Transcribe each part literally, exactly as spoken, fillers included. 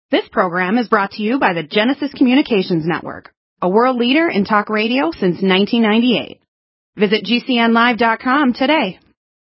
This program is brought to you by the Genesis Communications Network, a world leader in talk radio since nineteen ninety-eight. Visit G C N live dot com today.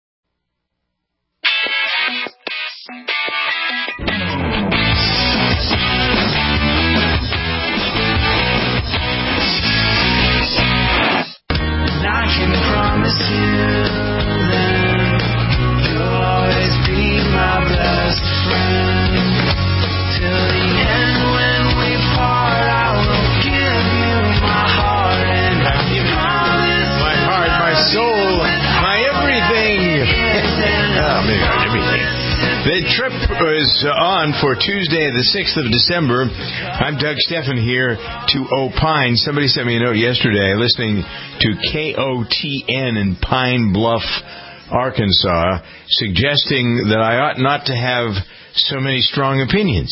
I can promise you that you'll always be my best friend. Till the end when we part, I will give you my heart and I promise. My heart, my soul, my everything. Oh, maybe not everything. The trip is on for Tuesday, the sixth of December. I'm Doug Steffen here to opine. Somebody sent me a note yesterday listening to K O T N in Pine Bluff, Arkansas, suggesting that I ought not to have so many strong opinions.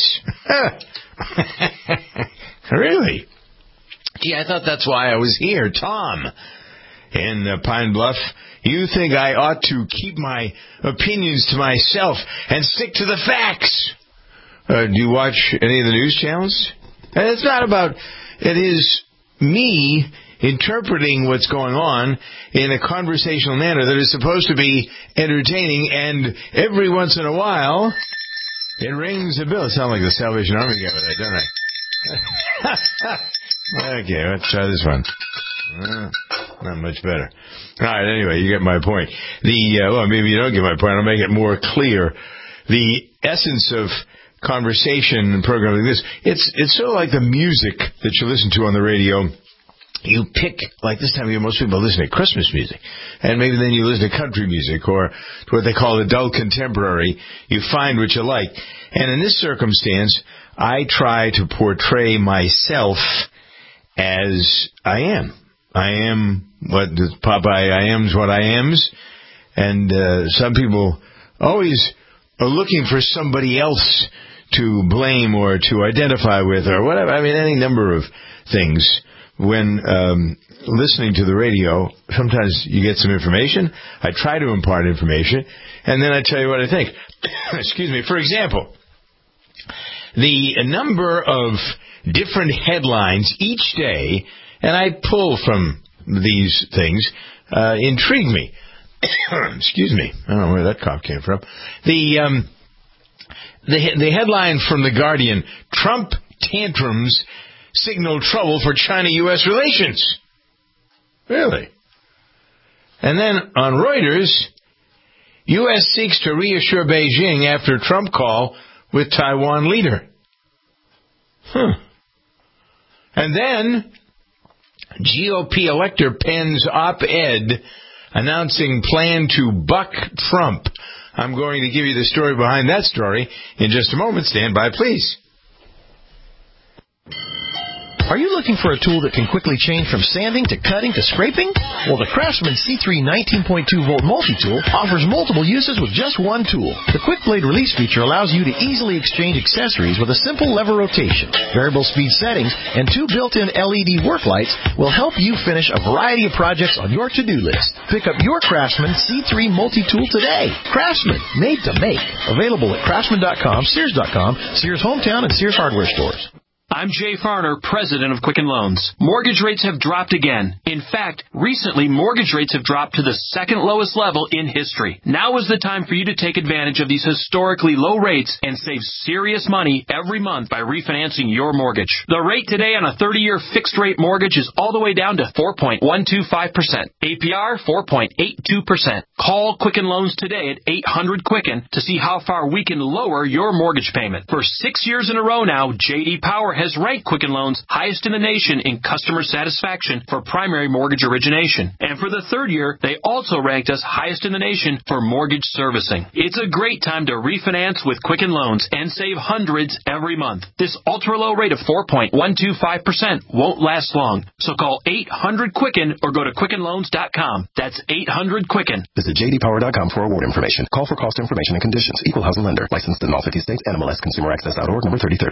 Really? Gee, I thought that's why I was here. Tom in uh, Pine Bluff, you think I ought to keep my opinions to myself and stick to the facts. Uh, do you watch any of the news channels? And it's not about, it is me interpreting what's going on in a conversational manner that is supposed to be entertaining, and every once in a while it rings a bell. It sounds like the Salvation Army guy with that, don't I? Okay, let's try this one. Uh, not much better. All right, anyway, you get my point. The uh, well, maybe you don't get my point. I'll make it more clear. The essence of conversation and programming like this, it's it's sort of like the music that you listen to on the radio. You pick, like this time of year, most people listen to Christmas music. And maybe then you listen to country music or to what they call adult contemporary. You find what you like. And in this circumstance, I try to portray myself as I am. I am what Popeye I am's what I am's. And uh, some people always are looking for somebody else to blame or to identify with or whatever. I mean, any number of things. When um, listening to the radio, sometimes you get some information. I try to impart information, and then I tell you what I think. Excuse me. For example, the number of different headlines each day, and I pull from these things, uh, intrigue me. Excuse me. I don't know where that cough came from. The, um, the, the headline from The Guardian, Trump tantrums signal trouble for China-U S relations. Really? And then on Reuters, U S seeks to reassure Beijing after Trump call with Taiwan leader. Huh. And then G O P elector pens op-ed announcing plan to buck Trump. I'm going to give you the story behind that story in just a moment. Stand by, please. Are you looking for a tool that can quickly change from sanding to cutting to scraping? Well, the Craftsman C three nineteen point two volt multi-tool offers multiple uses with just one tool. The quick blade release feature allows you to easily exchange accessories with a simple lever rotation. Variable speed settings and two built-in L E D work lights will help you finish a variety of projects on your to-do list. Pick up your Craftsman C three multi-tool today. Craftsman, made to make. Available at Craftsman dot com, Sears dot com, Sears Hometown, and Sears Hardware stores. I'm Jay Farner, president of Quicken Loans. Mortgage rates have dropped again. In fact, recently, mortgage rates have dropped to the second lowest level in history. Now is the time for you to take advantage of these historically low rates and save serious money every month by refinancing your mortgage. The rate today on a thirty-year fixed-rate mortgage is all the way down to four point one two five percent. A P R, four point eight two percent. Call Quicken Loans today at eight hundred Quicken to see how far we can lower your mortgage payment. For six years in a row now, J D Power has ranked Quicken Loans highest in the nation in customer satisfaction for primary mortgage origination. And for the third year, they also ranked us highest in the nation for mortgage servicing. It's a great time to refinance with Quicken Loans and save hundreds every month. This ultra-low rate of four point one two five percent won't last long. So call eight hundred Quicken or go to Quicken Loans dot com. That's eight hundred Quicken. Visit J D Power dot com for award information. Call for cost information and conditions. Equal housing lender. Licensed in all fifty states. N M L S Consumer Access dot org, number thirty thirty.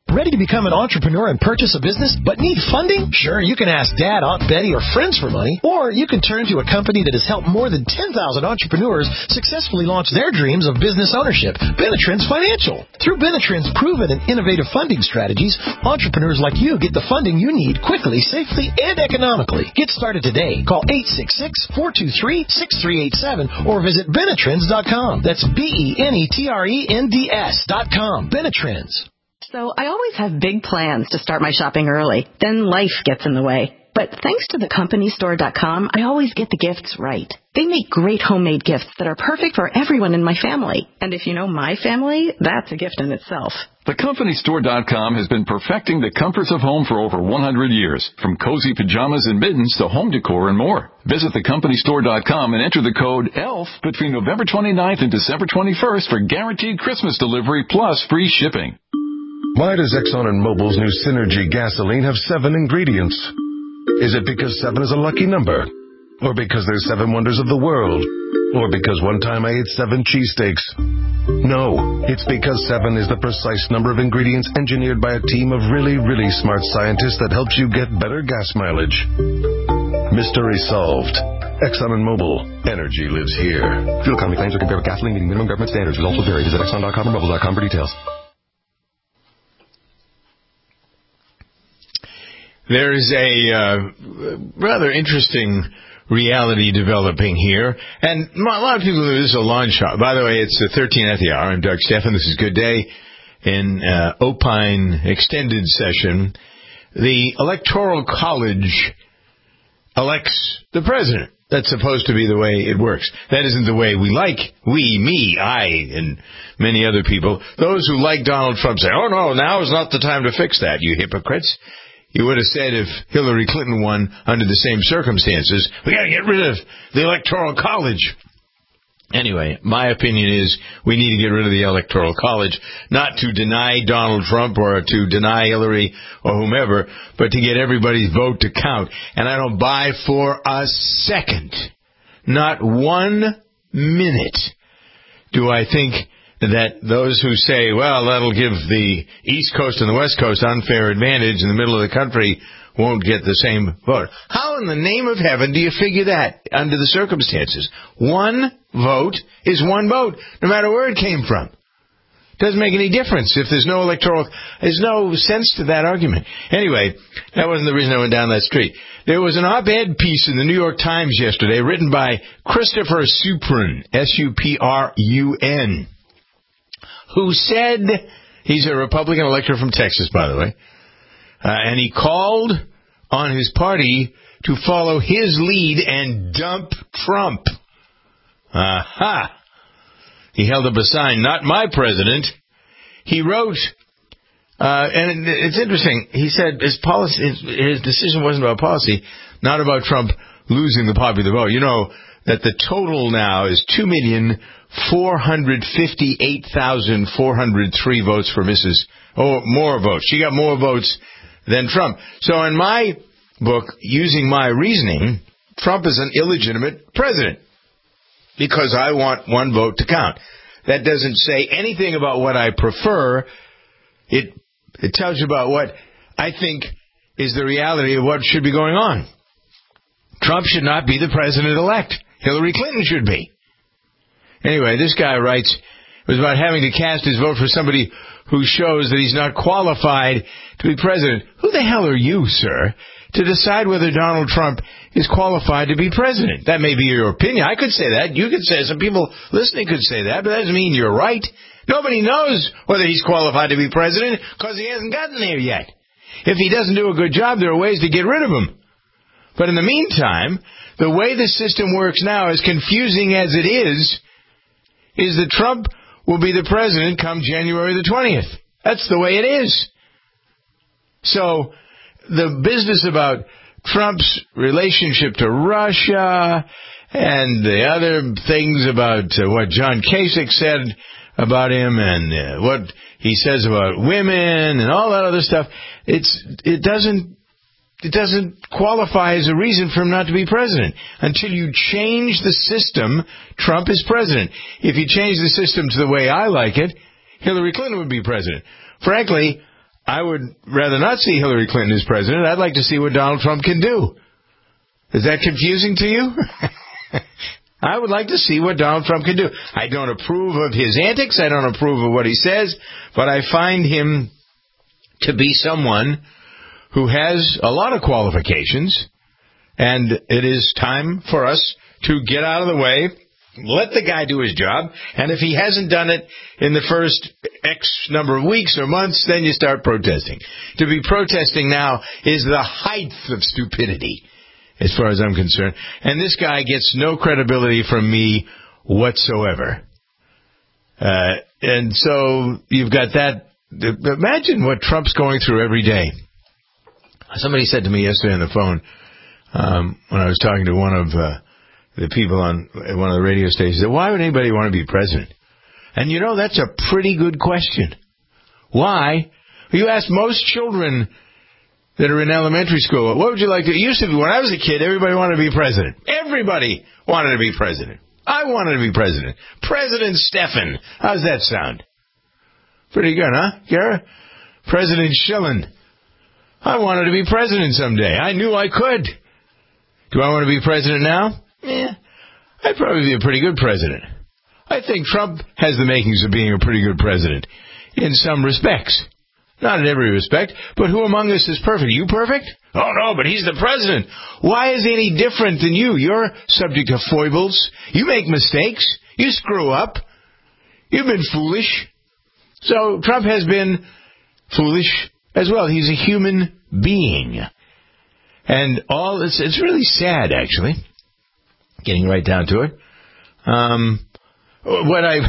Ready to become an entrepreneur and purchase a business, but need funding? Sure, you can ask Dad, Aunt Betty, or friends for money, or you can turn to a company that has helped more than ten thousand entrepreneurs successfully launch their dreams of business ownership, Benetrends Financial. Through Benetrends' proven and innovative funding strategies, entrepreneurs like you get the funding you need quickly, safely, and economically. Get started today. Call eight six six, four two three, six three eight seven or visit Benetrends dot com. That's B E N E T R E N D S dot com. Benetrends. So I always have big plans to start my shopping early. Then life gets in the way. But thanks to the company store dot com, I always get the gifts right. They make great homemade gifts that are perfect for everyone in my family. And if you know my family, that's a gift in itself. The company store dot com has been perfecting the comforts of home for over one hundred years, from cozy pajamas and mittens to home decor and more. Visit the company store dot com and enter the code E L F between November twenty-ninth and December twenty-first for guaranteed Christmas delivery plus free shipping. Why does Exxon and Mobil's new Synergy gasoline have seven ingredients? Is it because seven is a lucky number? Or because there's seven wonders of the world? Or because one time I ate seven cheesesteaks? No, it's because seven is the precise number of ingredients engineered by a team of really, really smart scientists that helps you get better gas mileage. Mystery solved. Exxon and Mobil. Energy lives here. Fuel economy claims are compared with gasoline meeting minimum government standards. Results will vary. Visit Exxon dot com or Mobil dot com for details. There is a uh, rather interesting reality developing here. And a lot of people do this is a lawn shot. By the way, it's the thirteen at the hour. I'm Doug Stephan. This is Good Day in uh, Opine Extended Session. The Electoral College elects the president. That's supposed to be the way it works. That isn't the way we like. We, me, I, and many other people. Those who like Donald Trump say, oh, no, now is not the time to fix that, you hypocrites. You would have said if Hillary Clinton won under the same circumstances, we got to get rid of the Electoral College. Anyway, my opinion is we need to get rid of the Electoral College, not to deny Donald Trump or to deny Hillary or whomever, but to get everybody's vote to count. And I don't buy for a second, not one minute, do I think that those who say, well, that'll give the East Coast and the West Coast unfair advantage and the middle of the country won't get the same vote. How in the name of heaven do you figure that under the circumstances? One vote is one vote, no matter where it came from. Doesn't make any difference if there's no electoral. There's no sense to that argument. Anyway, that wasn't the reason I went down that street. There was an op-ed piece in the New York Times yesterday written by Christopher Supran, S U P R U N, who said, he's a Republican elector from Texas, by the way, uh, and he called on his party to follow his lead and dump Trump. Aha! He held up a sign, not my president. He wrote, uh, and it, it's interesting, he said his policy, his, his decision wasn't about policy, not about Trump losing the popular vote. You know that the total now is two million four hundred fifty-eight thousand four hundred three votes for Missus Oh, more votes. She got more votes than Trump. So in my book, using my reasoning, Trump is an illegitimate president because I want one vote to count. That doesn't say anything about what I prefer. It it tells you about what I think is the reality of what should be going on. Trump should not be the president-elect. Hillary Clinton should be. Anyway, this guy writes, it was about having to cast his vote for somebody who shows that he's not qualified to be president. Who the hell are you, sir, to decide whether Donald Trump is qualified to be president? That may be your opinion. I could say that. You could say it. Some people listening could say that, but that doesn't mean you're right. Nobody knows whether he's qualified to be president because he hasn't gotten there yet. If he doesn't do a good job, there are ways to get rid of him. But in the meantime, the way the system works now, as confusing as it is, is that Trump will be the president come January the twentieth. That's the way it is. So the business about Trump's relationship to Russia and the other things about uh, what John Kasich said about him and uh, what he says about women and all that other stuff, it's it doesn't It doesn't qualify as a reason for him not to be president. Until you change the system, Trump is president. If you change the system to the way I like it, Hillary Clinton would be president. Frankly, I would rather not see Hillary Clinton as president. I'd like to see what Donald Trump can do. Is that confusing to you? I would like to see what Donald Trump can do. I don't approve of his antics. I don't approve of what he says. But I find him to be someone who has a lot of qualifications. And it is time for us to get out of the way, let the guy do his job. And if he hasn't done it in the first X number of weeks or months, then you start protesting. To be protesting now is the height of stupidity, as far as I'm concerned. And this guy gets no credibility from me whatsoever. Uh, and so you've got that. Imagine what Trump's going through every day. Somebody said to me yesterday on the phone, um, when I was talking to one of uh, the people on one of the radio stations, said, why would anybody want to be president? And you know, that's a pretty good question. Why? You ask most children that are in elementary school, what would you like to... It used to be, when I was a kid, everybody wanted to be president. Everybody wanted to be president. I wanted to be president. President Stephan. How's that sound? Pretty good, huh, Kara? President Schillen. I wanted to be president someday. I knew I could. Do I want to be president now? Yeah, I'd probably be a pretty good president. I think Trump has the makings of being a pretty good president in some respects. Not in every respect, but who among us is perfect? You perfect? Oh, no, but he's the president. Why is he any different than you? You're subject to foibles. You make mistakes. You screw up. You've been foolish. So Trump has been foolish as well. He's a human being. And all this, it's really sad, actually, getting right down to it. Um, what I,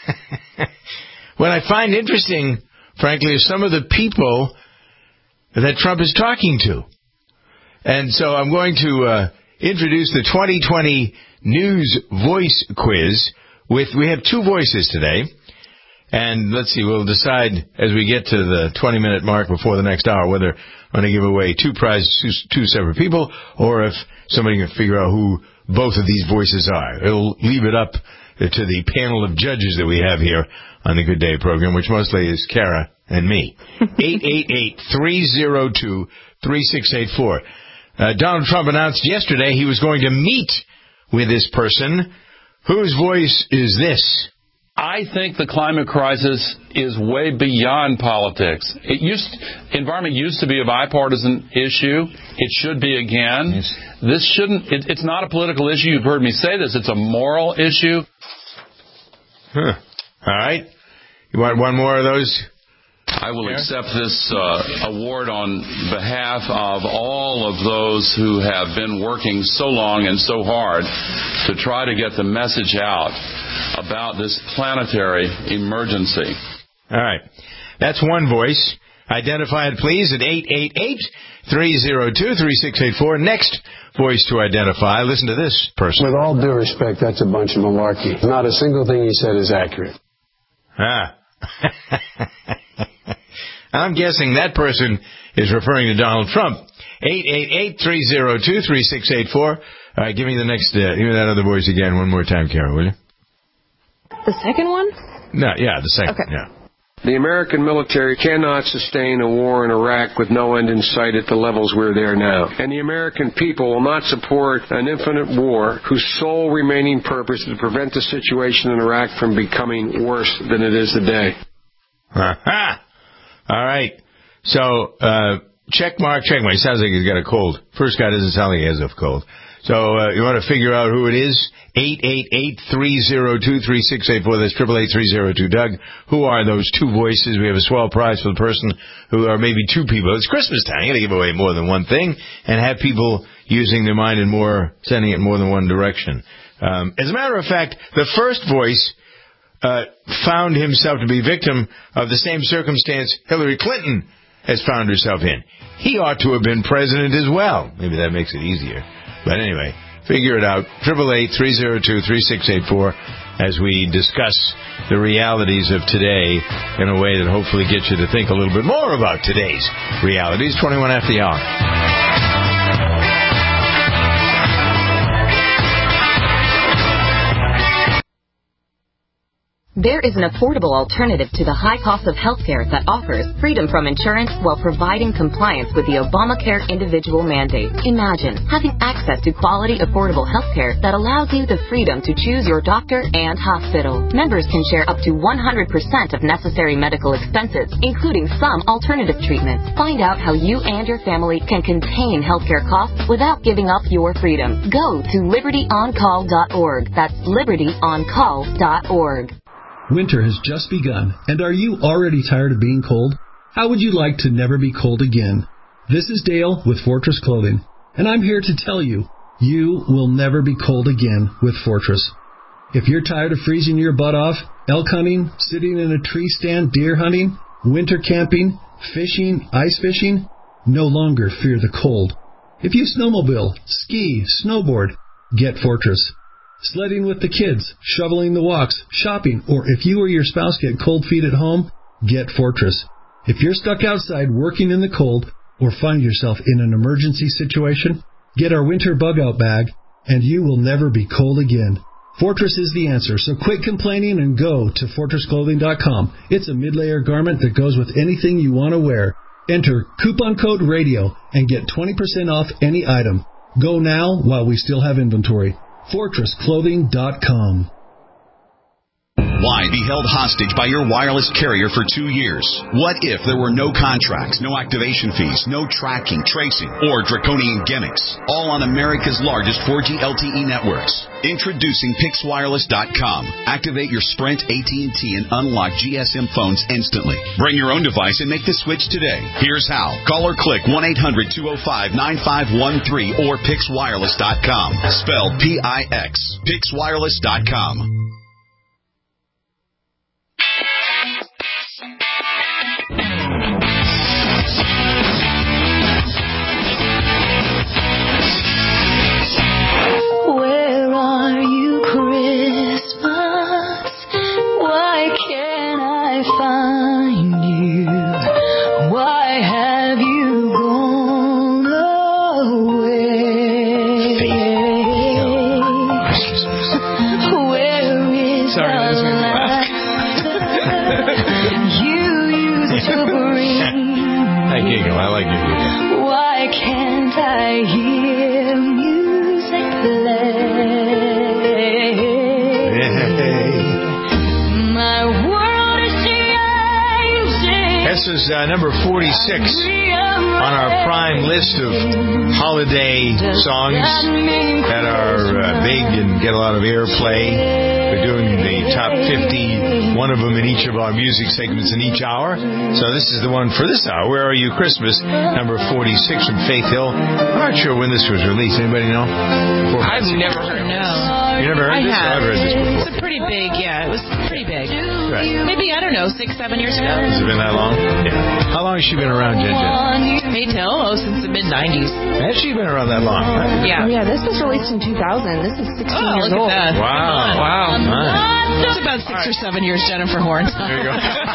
what I find interesting, frankly, is some of the people that Trump is talking to. And so I'm going to uh, introduce the twenty twenty News Voice Quiz. With we have two voices today. And let's see, we'll decide as we get to the twenty-minute mark before the next hour whether I'm going to give away two prizes to two separate people or if somebody can figure out who both of these voices are. It'll leave it up to the panel of judges that we have here on the Good Day program, which mostly is Kara and me. eight eight eight, three oh two, three six eight four. Uh, Donald Trump announced yesterday he was going to meet with this person. Whose voice is this? I think the climate crisis is way beyond politics. It used, environment used to be a bipartisan issue. It should be again. Yes. This shouldn't, it, it's not a political issue. You've heard me say this. It's a moral issue. Huh. All right. You want one more of those? I will accept this uh, award on behalf of all of those who have been working so long and so hard to try to get the message out about this planetary emergency. All right. That's one voice. Identify it, please, at eight eight eight, three oh two, three six eight four. Next voice to identify. Listen to this person. With all due respect, that's a bunch of malarkey. Not a single thing he said is accurate. Ah. I'm guessing that person is referring to Donald Trump. eight eight eight, three oh two, three six eight four. All right, give me the next, uh, give me that other voice again one more time, Karen, will you? The second one? No, yeah, the second, okay. yeah. The American military cannot sustain a war in Iraq with no end in sight at the levels we're there now. And the American people will not support an infinite war whose sole remaining purpose is to prevent the situation in Iraq from becoming worse than it is today. Ha-ha! All right. So, uh, check mark, check mark. It sounds like he's got a cold. First guy doesn't sound like he has a cold. So, uh, you want to figure out who it is? eight eight eight, three oh two, three six eight four. That's eight eight eight, three oh two, Doug. Who are those two voices? We have a swell prize for the person who are maybe two people. It's Christmas time. You got to give away more than one thing and have people using their mind and more, sending it in more than one direction. Um, as a matter of fact, the first voice Uh, found himself to be victim of the same circumstance Hillary Clinton has found herself in. He ought to have been president as well. Maybe that makes it easier. But anyway, figure it out. eight eight eight, three oh two, three six eight four as we discuss the realities of today in a way that hopefully gets you to think a little bit more about today's realities. twenty-one after the hour. There is an affordable alternative to the high cost of healthcare that offers freedom from insurance while providing compliance with the Obamacare individual mandate. Imagine having access to quality, affordable healthcare that allows you the freedom to choose your doctor and hospital. Members can share up to one hundred percent of necessary medical expenses, including some alternative treatments. Find out how you and your family can contain healthcare costs without giving up your freedom. Go to liberty on call dot org. That's liberty on call dot org. Winter has just begun, and are you already tired of being cold? How would you like to never be cold again? This is Dale with Fortress Clothing, and I'm here to tell you, you will never be cold again with Fortress. If you're tired of freezing your butt off, elk hunting, sitting in a tree stand, deer hunting, winter camping, fishing, ice fishing, no longer fear the cold. If you snowmobile, ski, snowboard, get Fortress. Sledding with the kids, shoveling the walks, shopping, or if you or your spouse get cold feet at home, get Fortress. If you're stuck outside working in the cold or find yourself in an emergency situation, get our winter bug-out bag, and you will never be cold again. Fortress is the answer, so quit complaining and go to fortress clothing dot com. It's a mid-layer garment that goes with anything you want to wear. Enter coupon code RADIO and get twenty percent off any item. Go now while we still have inventory. fortress clothing dot com. Why be held hostage by your wireless carrier for two years? What if there were no contracts, no activation fees, no tracking, tracing, or draconian gimmicks? All on America's largest four G L T E networks. Introducing Pix Wireless dot com. Activate your Sprint, A T and T, and unlock G S M phones instantly. Bring your own device and make the switch today. Here's how. Call or click one eight hundred two oh five nine five one three or Pix Wireless dot com. Spelled P I X. Pix Wireless dot com. Where are you, Christmas? Why can't I find you? Why have you gone away? Where is Sorry, the light you used to bring? I giggle. I like it. Why can't I hear music play? My world is changing. This is uh, number forty-six on our prime list of holiday songs that are uh, big and get a lot of airplay. We're doing the top fifty, one of them in each of our music segments in each hour. So this is the one for this hour. Where Are You, Christmas? Number forty-six from Faith Hill. I'm not sure when this was released. Anybody know? I've never heard of this. You never heard I this? have. I've heard this before. It's a pretty big, yeah, it was pretty big. Right. Maybe, I don't know, six, seven years ago. Has it been that long? Yeah. How long has she been around, Jen Jen? Faith Hill? Oh, since the mid nineties. Has she been around that long? Right? Yeah. Oh, yeah, this was released in two thousand. This is sixteen Oh, years look old. at that. Wow. Wow. Nice. It's about six or seven years, Jennifer Horn. There you go.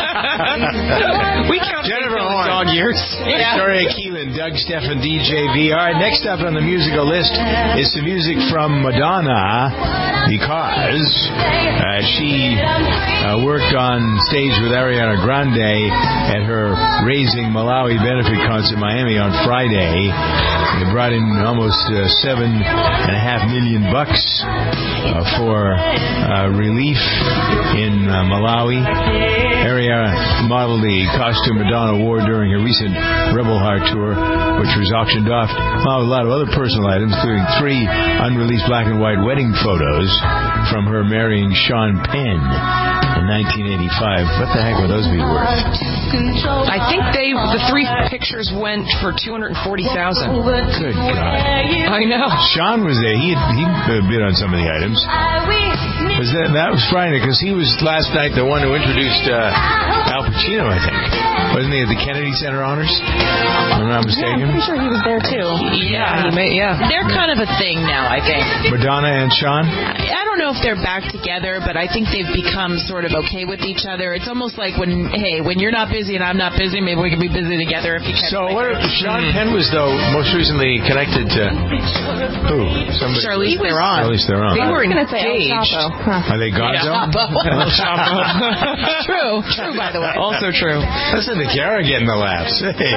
We count Jennifer Faith Hill Horn. dog years. Yeah. Victoria Keelan, Doug Stephan, D J V. All right, next up on the musical list is some music from Madonna because uh, she uh, worked on stage with Ariana Grande at her Raising Malawi benefit concert in Miami on Friday. They brought in almost uh, seven and a half million bucks uh, for uh, relief in uh, Malawi. Ariana modeled the costume Madonna wore during her recent Rebel Heart tour, which was auctioned off, along with a lot of other personal items, including three unreleased black and white wedding photos from her marrying Sean Penn in nineteen eighty-five. What the heck would those be worth? I think they the three pictures went for two hundred forty thousand dollars. Good God. I know. Sean was there. He he bid on some of the items. Was that, that was Friday, because he was last night the one who introduced uh, Al Pacino, I think. Wasn't he at the Kennedy Center Honors? If I'm not mistaken. Yeah, I'm pretty sure he was there too. Yeah, he may, yeah. They're kind of a thing now, I think. Madonna and Sean? I don't don't know if they're back together, but I think they've become sort of okay with each other. It's almost like when, hey, when you're not busy and I'm not busy, maybe we can be busy together if you can. So what? Sean Penn was, though, most recently connected to who? Somebody. Charlize Theron. Charlize Theron. They were I was gonna say El engaged. Chapo. Huh. Are they gonzo? El Chapo. True. True, by the way. Also true. Listen to Kara getting the laughs. Hey.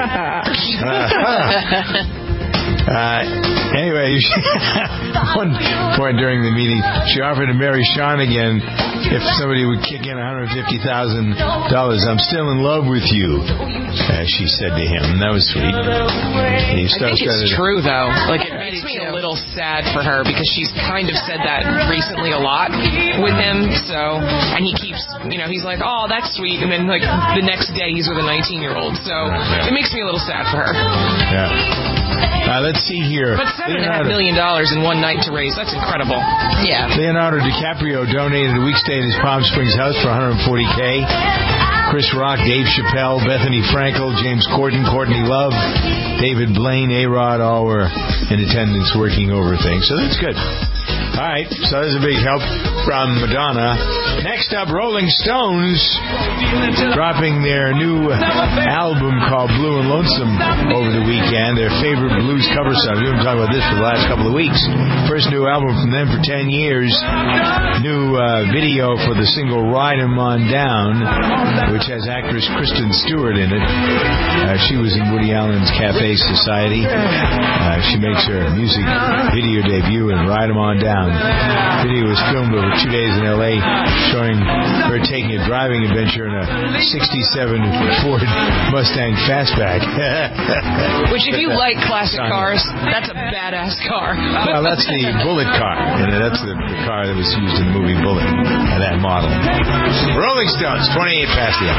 Uh, anyway, one point during the meeting, she offered to marry Sean again if somebody would kick in one hundred fifty thousand dollars. I'm still in love with you, as she said to him. That was sweet. He I think it's true, though. Like, it makes me a little sad for her because she's kind of said that recently a lot with him. So, and he keeps, you know, he's like, oh, that's sweet. And then, like, the next day he's with a nineteen-year-old. So, yeah. It makes me a little sad for her. Yeah. Uh, let's see here. But seven and a half million dollars in one night to raise, that's incredible. Yeah. Leonardo DiCaprio donated a week stay at his Palm Springs house for one hundred forty thousand dollars. Chris Rock, Dave Chappelle, Bethany Frankel, James Corden, Courtney Love, David Blaine, A-Rod, all were in attendance working over things. So that's good. All right, so there's a big help from Madonna. Next up, Rolling Stones dropping their new album called Blue and Lonesome over the weekend. Their favorite blues cover song. We've been talking about this for the last couple of weeks. First new album from them for ten years. New uh, video for the single Ride 'Em On Down, which has actress Kristen Stewart in it. Uh, she was in Woody Allen's Cafe Society. Uh, she makes her music video debut in Ride 'Em On Down. The video was filmed over two days in L A, showing her taking a driving adventure in a sixty-seven Ford Mustang Fastback. Which, if you like classic cars, that's a badass car. Well, that's the Bullet car. And that's the, the car that was used in the movie Bullet, uh, that model. Rolling Stones, twenty-eight past the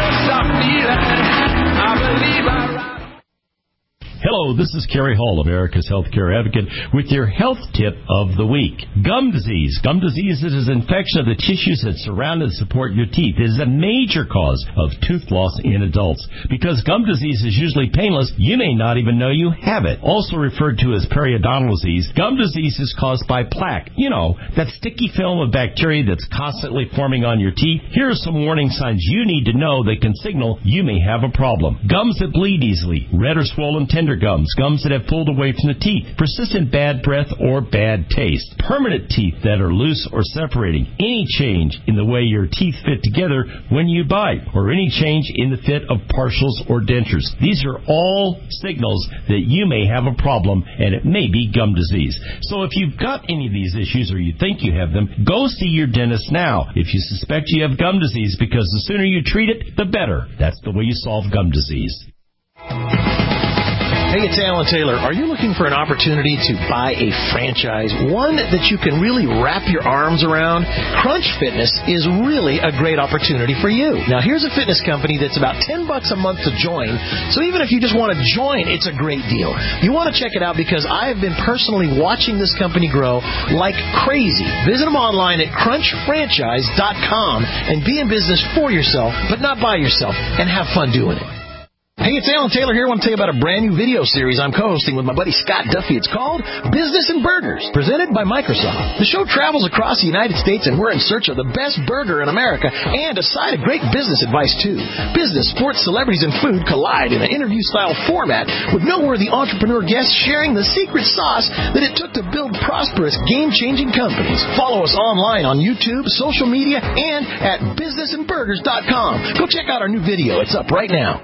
hour. Hello, this is Kerry Hall, America's Healthcare Advocate, with your health tip of the week. Gum disease. Gum disease is an infection of the tissues that surround and support your teeth. It is a major cause of tooth loss in adults. Because gum disease is usually painless, you may not even know you have it. Also referred to as periodontal disease, gum disease is caused by plaque. You know, that sticky film of bacteria that's constantly forming on your teeth. Here are some warning signs you need to know that can signal you may have a problem. Gums that bleed easily, red or swollen tender gums, gums that have pulled away from the teeth, persistent bad breath or bad taste, permanent teeth that are loose or separating, any change in the way your teeth fit together when you bite, or any change in the fit of partials or dentures. These are all signals that you may have a problem, and it may be gum disease. So if you've got any of these issues or you think you have them, go see your dentist now if you suspect you have gum disease, because the sooner you treat it, the better. That's the way you solve gum disease. Hey, it's Alan Taylor. Are you looking for an opportunity to buy a franchise, one that you can really wrap your arms around? Crunch Fitness is really a great opportunity for you. Now, here's a fitness company that's about ten bucks a month to join, so even if you just want to join, it's a great deal. You want to check it out because I have been personally watching this company grow like crazy. Visit them online at crunch franchise dot com and be in business for yourself, but not by yourself, and have fun doing it. Hey, it's Alan Taylor here. I want to tell you about a brand new video series I'm co-hosting with my buddy Scott Duffy. It's called Business and Burgers, presented by Microsoft. The show travels across the United States, and we're in search of the best burger in America and a side of great business advice, too. Business, sports, celebrities, and food collide in an interview-style format with noteworthy entrepreneur guests sharing the secret sauce that it took to build prosperous, game-changing companies. Follow us online on YouTube, social media, and at business and burgers dot com. Go check out our new video. It's up right now.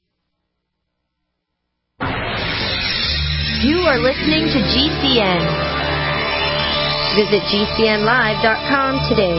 You are listening to G C N. Visit G C N live dot com today.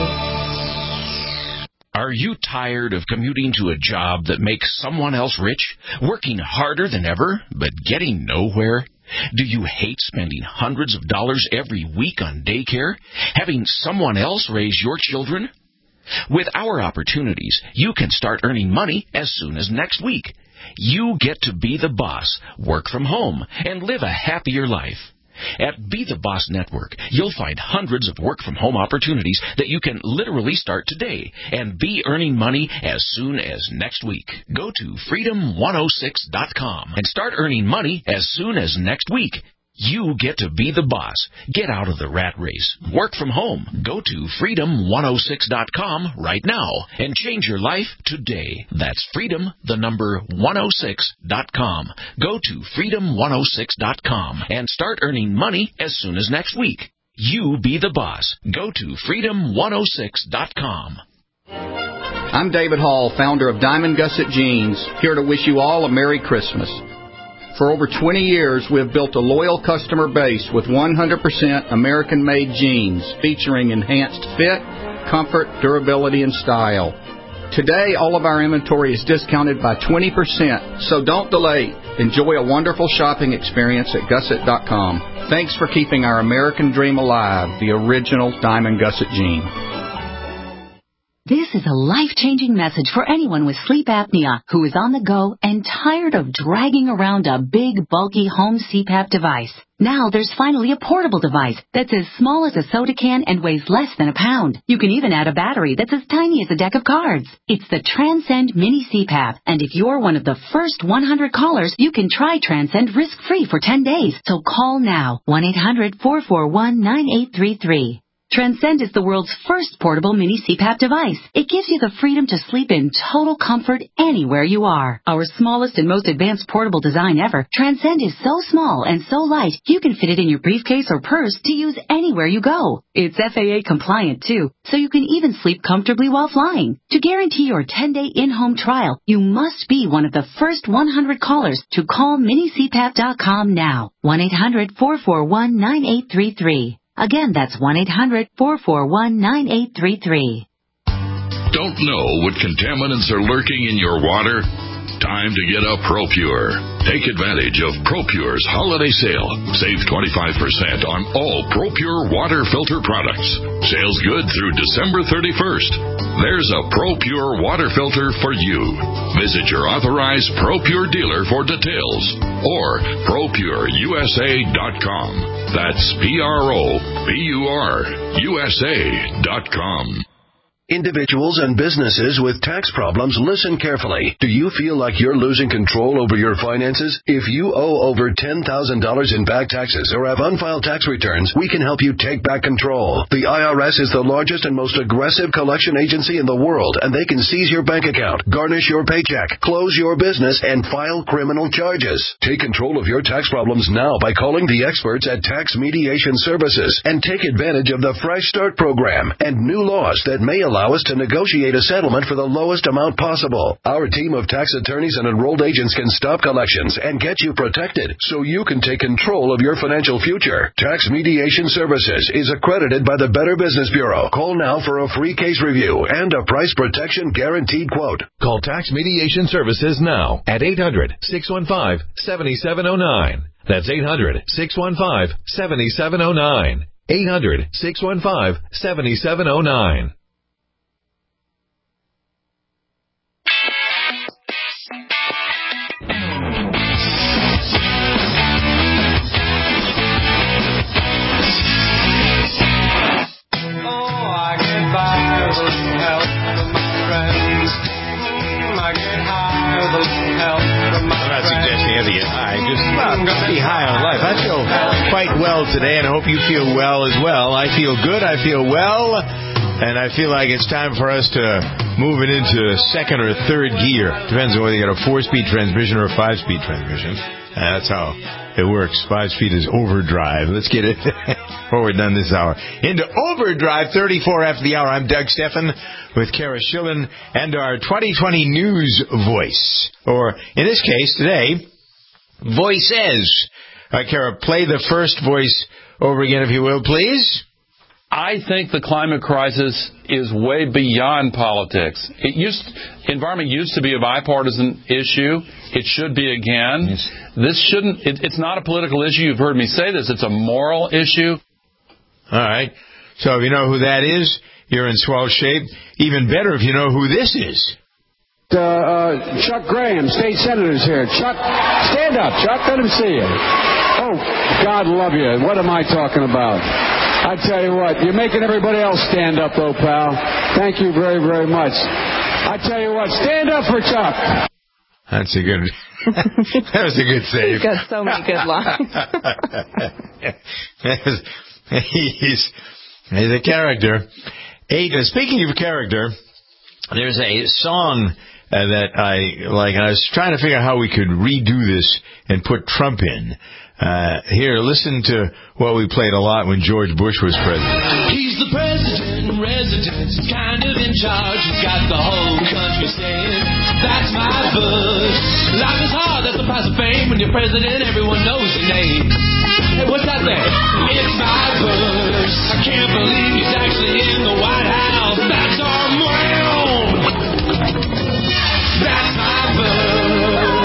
Are you tired of commuting to a job that makes someone else rich, working harder than ever, but getting nowhere? Do you hate spending hundreds of dollars every week on daycare, having someone else raise your children? With our opportunities, you can start earning money as soon as next week. You get to be the boss, work from home, and live a happier life. At Be the Boss Network, you'll find hundreds of work-from-home opportunities that you can literally start today and be earning money as soon as next week. Go to freedom one oh six dot com and start earning money as soon as next week. You get to be the boss. Get out of the rat race. Work from home. Go to freedom one oh six dot com right now and change your life today. That's freedom, the number one oh six dot com. Go to freedom one oh six dot com and start earning money as soon as next week. You be the boss. Go to freedom one oh six dot com. I'm David Hall, founder of Diamond Gusset Jeans, here to wish you all a Merry Christmas. For over twenty years, we have built a loyal customer base with one hundred percent American-made jeans featuring enhanced fit, comfort, durability, and style. Today, all of our inventory is discounted by twenty percent, so don't delay. Enjoy a wonderful shopping experience at gusset dot com. Thanks for keeping our American dream alive, the original Diamond Gusset jean. This is a life-changing message for anyone with sleep apnea who is on the go and tired of dragging around a big, bulky home C PAP device. Now there's finally a portable device that's as small as a soda can and weighs less than a pound. You can even add a battery that's as tiny as a deck of cards. It's the Transcend Mini C PAP, and if you're one of the first one hundred callers, you can try Transcend risk-free for ten days. So call now, one eight hundred four four one nine eight three three. Transcend is the world's first portable mini C PAP device. It gives you the freedom to sleep in total comfort anywhere you are. Our smallest and most advanced portable design ever, Transcend is so small and so light, you can fit it in your briefcase or purse to use anywhere you go. It's F A A compliant too, so you can even sleep comfortably while flying. To guarantee your ten-day in-home trial, you must be one of the first one hundred callers to call mini c pap dot com now. one eight hundred four four one nine eight three three. Again, that's one eight hundred four four one nine eight three three. Don't know what contaminants are lurking in your water? Time to get a ProPure. Take advantage of ProPure's holiday sale. Save twenty-five percent on all ProPure water filter products. Sales good through December thirty-first. There's a ProPure water filter for you. Visit your authorized ProPure dealer for details or pro pure u s a dot com. That's P R O P U R U S A dot com. Individuals and businesses with tax problems, listen carefully. Do you feel like you're losing control over your finances? If you owe over ten thousand dollars in back taxes or have unfiled tax returns, we can help you take back control. The I R S is the largest and most aggressive collection agency in the world, and they can seize your bank account, garnish your paycheck, close your business, and file criminal charges. Take control of your tax problems now by calling the experts at Tax Mediation Services and take advantage of the Fresh Start program and new laws that may allow Allow us to negotiate a settlement for the lowest amount possible. Our team of tax attorneys and enrolled agents can stop collections and get you protected so you can take control of your financial future. Tax Mediation Services is accredited by the Better Business Bureau. Call now for a free case review and a price protection guaranteed quote. Call Tax Mediation Services now at eight hundred six one five seven seven zero nine. That's eight hundred six one five seven seven zero nine. eight hundred six one five seven seven zero nine. I'm not suggesting you have to get high. Just, well, I'm going to be high on life. I feel quite well today, and I hope you feel well as well. I feel good. I feel well. And I feel like it's time for us to move it into second or third gear. Depends on whether you got a four-speed transmission or a five-speed transmission. And that's how it works. Five speed is overdrive. Let's get it what we're done this hour. Into overdrive, thirty-four after the hour. I'm Doug Steffen with Kara Schillen and our twenty twenty news voice. Or, in this case, today, voices. Uh, Kara, play the first voice over again, if you will, please. I think the climate crisis is way beyond politics. It used, environment used to be a bipartisan issue. It should be again. Yes. This shouldn't. It, it's not a political issue. You've heard me say this. It's a moral issue. All right. So if you know who that is, you're in swell shape. Even better if you know who this is. Uh, uh, Chuck Graham, state senator's here. Chuck, stand up, Chuck. Let him see you. Oh, God love you. What am I talking about? I tell you what, you're making everybody else stand up, though, pal. Thank you very, very much. I tell you what, stand up for Chuck. That's a good. That was a good save. He's got so many good lines. he's, he's a character. Eight. Uh, speaking of character, there's a song uh, that I like, and I was trying to figure out how we could redo this and put Trump in. Uh, here, listen to what we played a lot when George Bush was president. He's the president in residence, kind of in charge. He's got the whole country saying, that's my Bush. Life is hard, that's the price of fame. When you're president, everyone knows your name. Hey, what's that there? It's my Bush. I can't believe he's actually in the White House. That's our man. That's my Bush.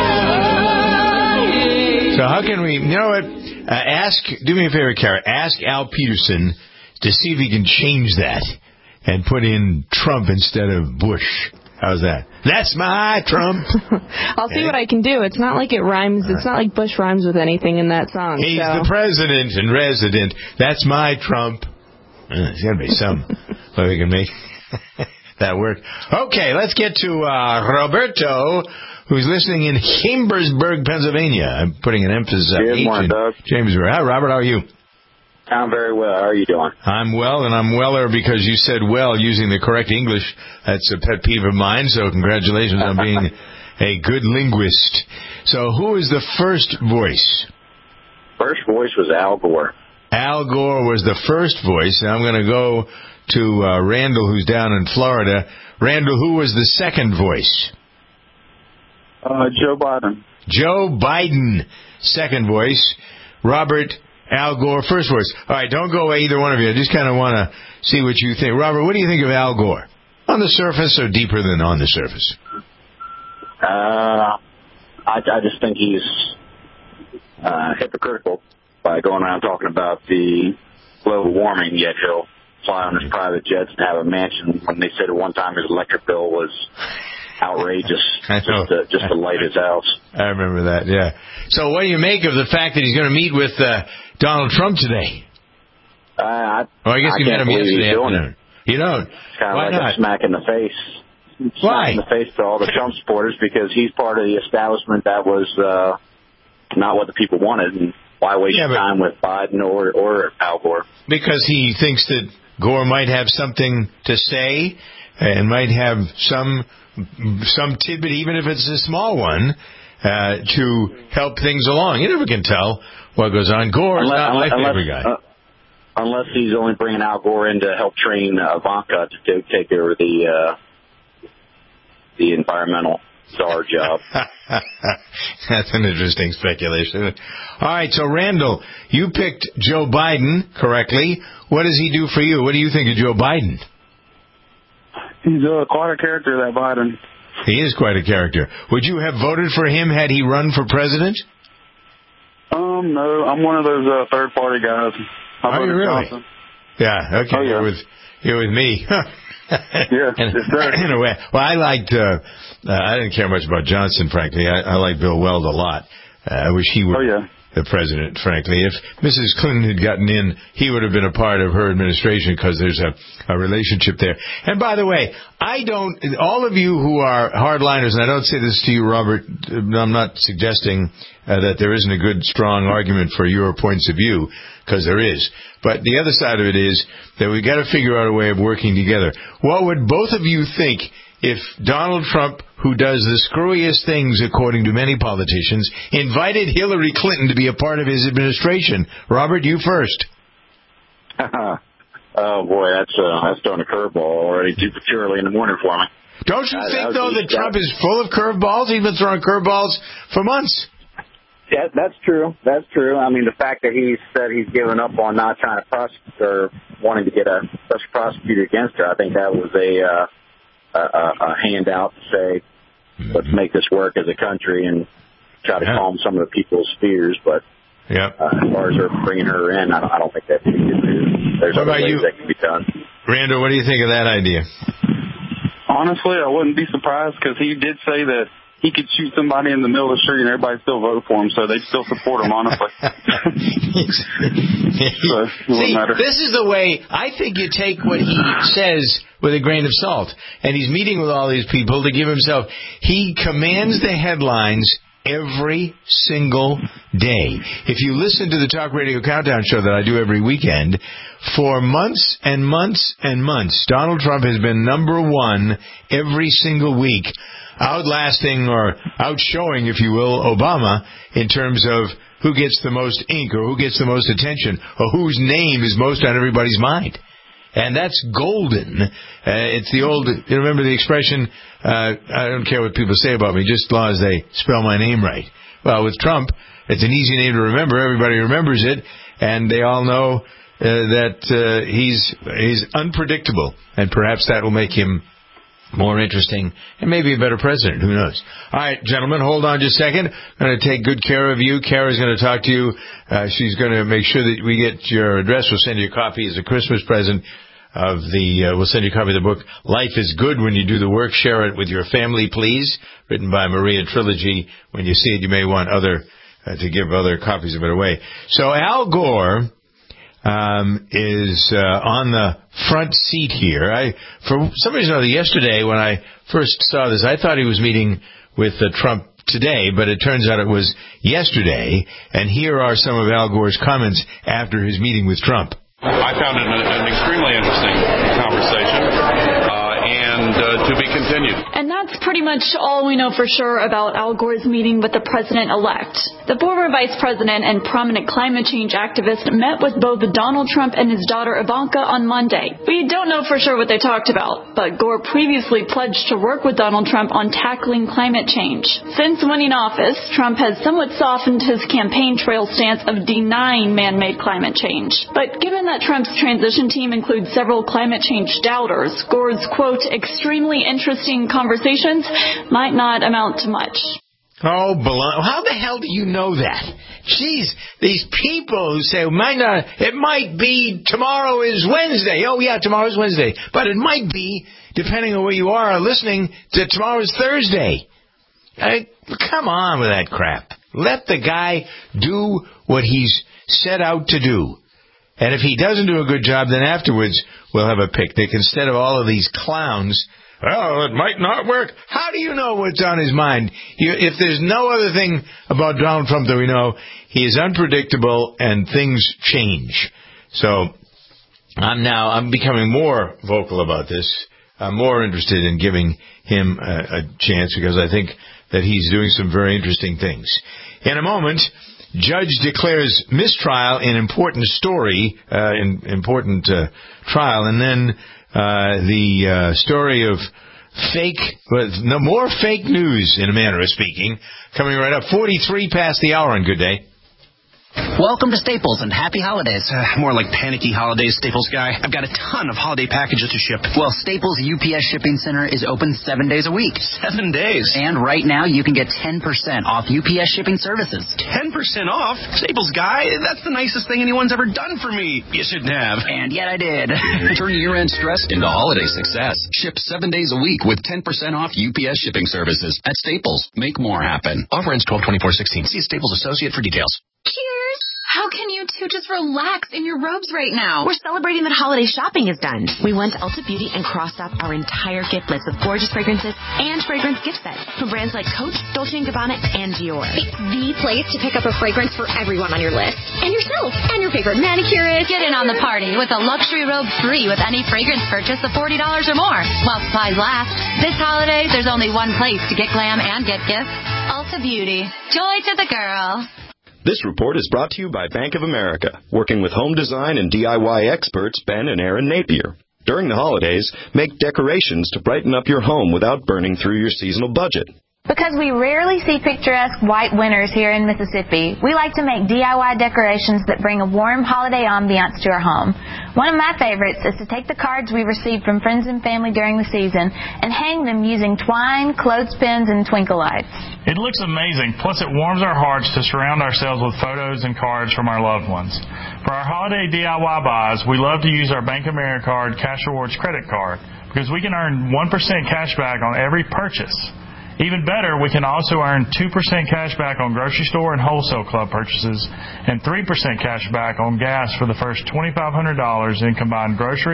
So how can we, you know what, uh, ask, do me a favor, Kara, ask Al Peterson to see if he can change that and put in Trump instead of Bush. How's that? That's my Trump. I'll see what I can do. It's not like it rhymes. It's not like Bush rhymes with anything in that song. He's so. the president and resident. That's my Trump. Uh, there's got to be some way we can make that work. Okay, let's get to uh, Roberto, who's listening in Chambersburg, Pennsylvania. I'm putting an emphasis on Good morning, Doug. Chambersburg. Hi, Robert. How are you? I'm very well. How are you doing? I'm well, and I'm weller because you said well using the correct English. That's a pet peeve of mine, so congratulations on being a good linguist. So who is the first voice? First voice was Al Gore. Al Gore was the first voice, and I'm going to go to uh, Randall, who's down in Florida. Randall, who was the second voice? Uh, Joe Biden. Joe Biden, second voice. Robert, Al Gore, first voice. All right, don't go away, either one of you. I just kind of want to see what you think. Robert, what do you think of Al Gore? On the surface or deeper than on the surface? Uh, I, I just think he's uh, hypocritical by going around talking about the global warming, yet he'll fly on his private jets and have a mansion when they said at one time his electric bill was outrageous just to, just to light his house. I remember that, yeah. So what do you make of the fact that he's going to meet with uh, Donald Trump today? Uh, I, well, I guess I you met him yesterday afternoon. You don't? It's kind of Why like not? a smack in the face. Why? Smack in the face to all the Trump supporters because he's part of the establishment that was uh, not what the people wanted. And why waste Yeah, but- time with Biden or, or Al Gore? Because he thinks that Gore might have something to say and might have some some tidbit, even if it's a small one, uh, to help things along. You never can tell what goes on. Gore's Unless- not my unless- favorite guy. uh, Unless he's only bringing Al Gore in to help train uh, Ivanka to do, take over the uh, the environmental czar job. That's an interesting speculation. All right, so Randall, you picked Joe Biden correctly. What does he do for you? What do you think of Joe Biden? He's uh, quite a character, that Biden. He is quite a character. Would you have voted for him had he run for president? Um, no, I'm one of those uh, third party guys. I Are you voted really? Johnson. Yeah, okay, Oh, yeah. you're with you're with me. Yeah, in, yes, sir. in a way. Well, I liked. Uh, uh, I didn't care much about Johnson, frankly. I, I liked Bill Weld a lot. Uh, I wish he were Oh, yeah. the president, frankly. If Missus Clinton had gotten in, he would have been a part of her administration because there's a, a relationship there. And by the way, I don't. All of you who are hardliners, and I don't say this to you, Robert. I'm not suggesting uh, that there isn't a good, strong argument for your points of view, because there is. But the other side of it is that we've got to figure out a way of working together. What would both of you think if Donald Trump, who does the screwiest things according to many politicians, invited Hillary Clinton to be a part of his administration? Robert, you first. Oh boy, that's uh, that's throwing a curveball already too early in the morning for me. Don't you Uh, think, that though, was- that Trump is full of curveballs? He's been throwing curveballs for months. Yeah, that's true. That's true. I mean, the fact that he said he's given up on not trying to prosecute or wanting to get a special prosecutor against her, I think that was a uh, a, a handout to say, let's make this work as a country and try to Yeah. calm some of the people's fears. But Yep. uh, as far as her bringing her in, I don't, I don't think that's good news. There's What other about ways you? that can be done. Randall, what do you think of that idea? Honestly, I wouldn't be surprised because he did say that he could shoot somebody in the middle of the street and everybody still vote for him, so they'd still support him, honestly. So, it wouldn't See, matter. this is the way I think you take what he says with a grain of salt. And he's meeting with all these people to give himself. He commands the headlines every single day. If you listen to the Talk Radio Countdown show that I do every weekend, for months and months and months, Donald Trump has been number one every single week, outlasting or outshowing, if you will, Obama in terms of who gets the most ink or who gets the most attention or whose name is most on everybody's mind. And that's golden. Uh, it's the old, you remember the expression, uh, I don't care what people say about me, just as long as they spell my name right. Well, with Trump, it's an easy name to remember. Everybody remembers it, and they all know uh, that uh, he's he's unpredictable, and perhaps that will make him more interesting and maybe a better president. Who knows? All right, gentlemen, hold on just a second. I'm going to take good care of you. Kara's going to talk to you. Uh, she's going to make sure that we get your address. We'll send you a copy as a Christmas present of the, uh, we'll send you a copy of the book, Life is Good When You Do the Work. Share it with your family, please. Written by Maria Trilogy. When you see it, you may want other, uh, to give other copies of it away. So Al Gore, um, is, uh, on the front seat here. I, for some reason or other, yesterday when I first saw this, I thought he was meeting with uh, Trump today, but it turns out it was yesterday. And here are some of Al Gore's comments after his meeting with Trump. I found it an, an extremely interesting conversation, uh, and uh, to be continued. And that's pretty much all we know for sure about Al Gore's meeting with the president-elect. The former vice president and prominent climate change activist met with both Donald Trump and his daughter Ivanka on Monday. We don't know for sure what they talked about, but Gore previously pledged to work with Donald Trump on tackling climate change. Since winning office, Trump has somewhat softened his campaign trail stance of denying man-made climate change. But given that Trump's transition team includes several climate change doubters, Gore's, quote, extremely interesting conversations might not amount to much. Oh, baloney. How the hell do you know that? Jeez, these people who say, might not, it might be tomorrow is Wednesday. Oh, yeah, tomorrow's Wednesday. But it might be, depending on where you are listening, that tomorrow's Thursday. I, come on with that crap. Let the guy do what he's set out to do. And if he doesn't do a good job, then afterwards we'll have a picnic instead of all of these clowns. Oh, it might not work. How do you know what's on his mind? You, if there's no other thing about Donald Trump that we know, he is unpredictable and things change. So I'm now, I'm becoming more vocal about this. I'm more interested in giving him a, a chance because I think that he's doing some very interesting things. In a moment, judge declares mistrial in important story, uh, in important uh, trial, and then uh, the uh, story of fake, well, no more fake news, in a manner of speaking, coming right up. forty-three past the hour on Good Day. Welcome to Staples and happy holidays. Uh, more like panicky holidays, Staples guy. I've got a ton of holiday packages to ship. Well, Staples U P S Shipping Center is open seven days a week. Seven days? And right now you can get ten percent off U P S shipping services. ten percent off? Staples guy, that's the nicest thing anyone's ever done for me. You shouldn't have. And yet I did. Turn year-end stress into holiday success. Ship seven days a week with ten percent off U P S shipping services. At Staples, make more happen. Offer ends twelve twenty-four sixteen. See a Staples associate for details. Cheers! How can you two just relax in your robes right now? We're celebrating that holiday shopping is done. We went to Ulta Beauty and crossed off our entire gift list with gorgeous fragrances and fragrance gift sets from brands like Coach, Dolce and Gabbana, and Dior. It's the place to pick up a fragrance for everyone on your list. And yourself. And your favorite manicurist. Get in on the party with a luxury robe free with any fragrance purchase of forty dollars or more. While supplies last. This holiday, there's only one place to get glam and get gifts. Ulta Beauty. Joy to the girl. This report is brought to you by Bank of America, working with home design and D I Y experts Ben and Aaron Napier. During the holidays, make decorations to brighten up your home without burning through your seasonal budget. Because we rarely see picturesque white winters here in Mississippi, we like to make D I Y decorations that bring a warm holiday ambiance to our home. One of my favorites is to take the cards we received from friends and family during the season and hang them using twine, clothespins, and twinkle lights. It looks amazing, plus it warms our hearts to surround ourselves with photos and cards from our loved ones. For our holiday D I Y buys, we love to use our Bank of America card Cash Rewards credit card because we can earn one percent cash back on every purchase. Even better, we can also earn two percent cash back on grocery store and wholesale club purchases and three percent cash back on gas for the first two thousand five hundred dollars in combined grocery,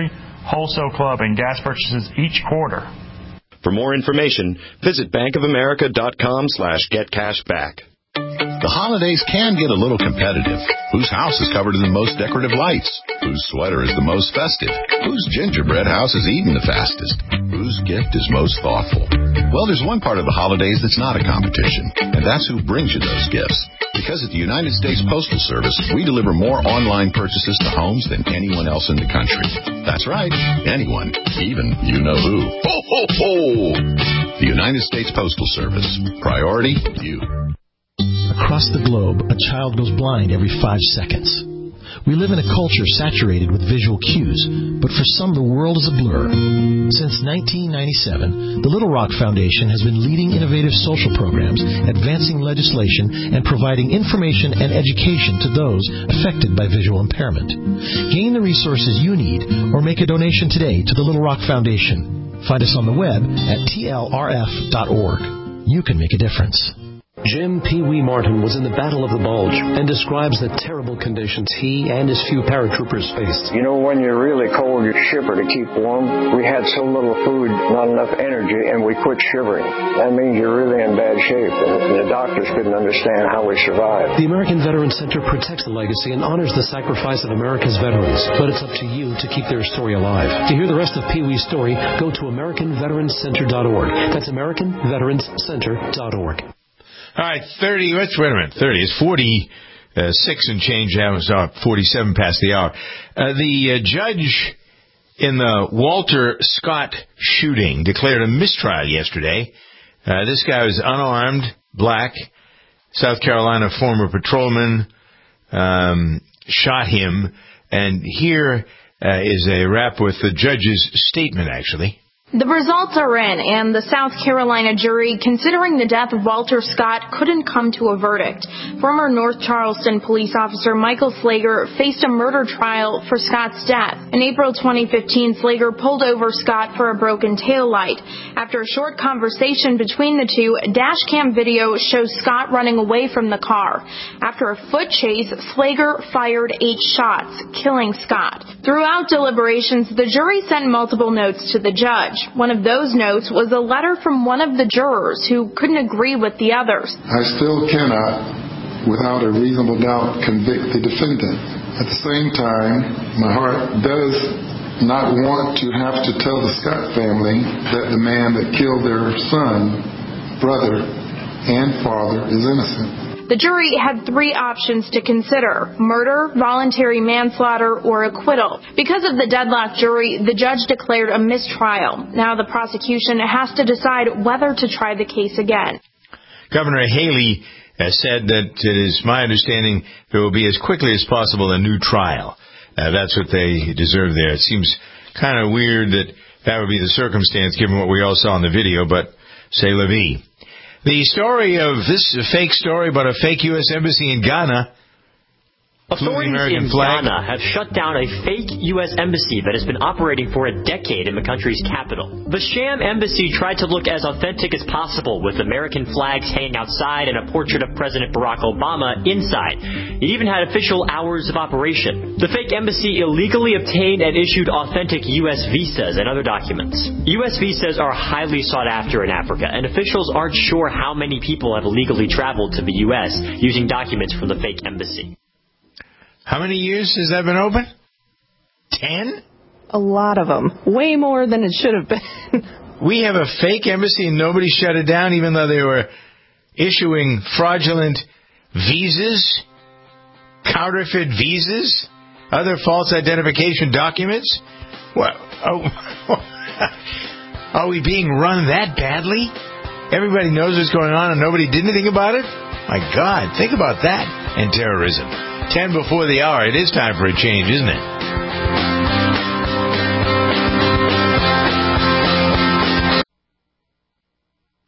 wholesale club, and gas purchases each quarter. For more information, visit bankofamerica.com slash getcashback. The holidays can get a little competitive. Whose house is covered in the most decorative lights? Whose sweater is the most festive? Whose gingerbread house is eating the fastest? Whose gift is most thoughtful? Well, there's one part of the holidays that's not a competition, and that's who brings you those gifts. Because at the United States Postal Service, we deliver more online purchases to homes than anyone else in the country. That's right, anyone, even you-know-who. Ho, ho, ho! The United States Postal Service. Priority, you. Across the globe, a child goes blind every five seconds. We live in a culture saturated with visual cues, but for some the world is a blur. Since nineteen ninety-seven, the Little Rock Foundation has been leading innovative social programs, advancing legislation, and providing information and education to those affected by visual impairment. Gain the resources you need or make a donation today to the Little Rock Foundation. Find us on the web at T L R F dot org. You can make a difference. Jim Pee Wee Martin was in the Battle of the Bulge and describes the terrible conditions he and his few paratroopers faced. You know, when you're really cold, you shiver to keep warm. We had so little food, not enough energy, and we quit shivering. That means you're really in bad shape, and the doctors couldn't understand how we survived. The American Veterans Center protects the legacy and honors the sacrifice of America's veterans, but it's up to you to keep their story alive. To hear the rest of Pee Wee's story, go to American Veterans Center dot org. That's American Veterans Center dot org. All right, thirty, let's, wait a minute, thirty, it's forty-six and change now, it's uh, forty-seven past the hour. Uh, the uh, judge in the Walter Scott shooting declared a mistrial yesterday. Uh, this guy was unarmed, black, South Carolina former patrolman, um, shot him, and here uh, is a wrap with the judge's statement, actually. The results are in, and the South Carolina jury, considering the death of Walter Scott, couldn't come to a verdict. Former North Charleston police officer Michael Slager faced a murder trial for Scott's death. In April twenty fifteen, Slager pulled over Scott for a broken taillight. After a short conversation between the two, dash cam video shows Scott running away from the car. After a foot chase, Slager fired eight shots, killing Scott. Throughout deliberations, the jury sent multiple notes to the judge. One of those notes was a letter from one of the jurors who couldn't agree with the others. I still cannot, without a reasonable doubt, convict the defendant. At the same time, my heart does not want to have to tell the Scott family that the man that killed their son, brother, and father is innocent. The jury had three options to consider: murder, voluntary manslaughter, or acquittal. Because of the deadlocked jury, the judge declared a mistrial. Now the prosecution has to decide whether to try the case again. Governor Haley has said that it is my understanding there will be as quickly as possible a new trial. Uh, that's what they deserve there. It seems kind of weird that that would be the circumstance given what we all saw in the video, but c'est la vie. The story of this fake story about a fake U S embassy in Ghana. Authorities in flag. Ghana have shut down a fake U S embassy that has been operating for a decade in the country's capital. The sham embassy tried to look as authentic as possible, with American flags hanging outside and a portrait of President Barack Obama inside. It even had official hours of operation. The fake embassy illegally obtained and issued authentic U S visas and other documents. U S visas are highly sought after in Africa, and officials aren't sure how many people have illegally traveled to the U S using documents from the fake embassy. How many years has that been open? Ten? A lot of them. Way more than it should have been. We have a fake embassy and nobody shut it down, even though they were issuing fraudulent visas, counterfeit visas, other false identification documents. What? Oh, are we being run that badly? Everybody knows what's going on and nobody did anything about it? My God, think about that and terrorism. Ten before the hour. It is time for a change, isn't it?